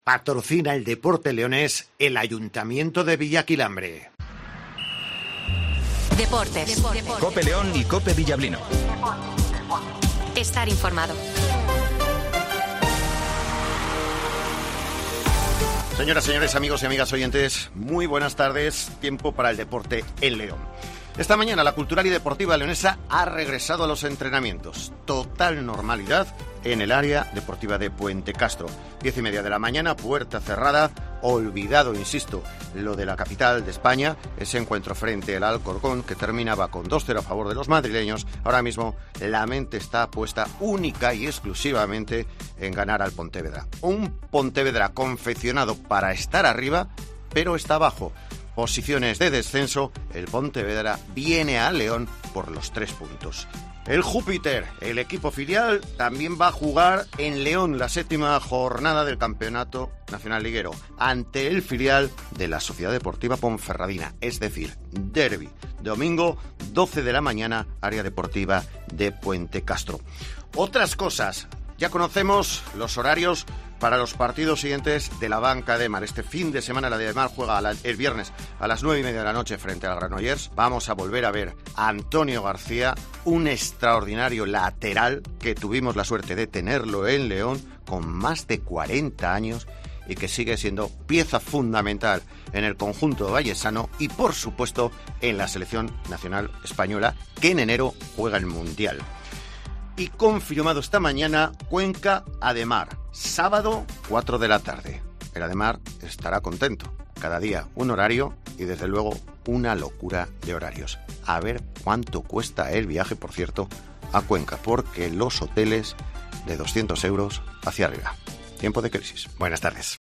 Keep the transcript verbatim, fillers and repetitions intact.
Patrocina el deporte leonés el Ayuntamiento de Villaquilambre. Deportes. Deportes. Cope León y Cope Villablino. Estar informado. Señoras, señores, amigos y amigas oyentes, muy buenas tardes. Tiempo para el deporte en León. Esta mañana la cultural y deportiva leonesa ha regresado a los entrenamientos. Total normalidad en el área deportiva de Puente Castro. Diez y media de la mañana, puerta cerrada. Olvidado, insisto, lo de la capital de España, ese encuentro frente al Alcorcón que terminaba con dos cero a favor de los madrileños. Ahora mismo la mente está puesta única y exclusivamente en ganar al Pontevedra. Un Pontevedra confeccionado para estar arriba, pero está abajo. Posiciones de descenso, el Pontevedra viene a León por los tres puntos. El Júpiter, el equipo filial, también va a jugar en León la séptima jornada del Campeonato Nacional Liguero ante el filial de la Sociedad Deportiva Ponferradina, es decir, derbi. Domingo, doce de la mañana, área deportiva de Puente Castro. Otras cosas, ya conocemos los horarios para los partidos siguientes de la banca de Mar. Este fin de semana la de Mar juega a la, el viernes a las nueve y media de la noche frente al Granollers. Vamos a volver a ver a Antonio García, un extraordinario lateral que tuvimos la suerte de tenerlo en León con más de cuarenta años y que sigue siendo pieza fundamental en el conjunto vallesano y, por supuesto, en la selección nacional española que en enero juega el Mundial. Y confirmado esta mañana, Cuenca Ademar, sábado cuatro de la tarde. El Ademar estará contento. Cada día un horario y desde luego una locura de horarios. A ver cuánto cuesta el viaje, por cierto, a Cuenca, porque los hoteles de doscientos euros hacia arriba. Tiempo de crisis. Buenas tardes.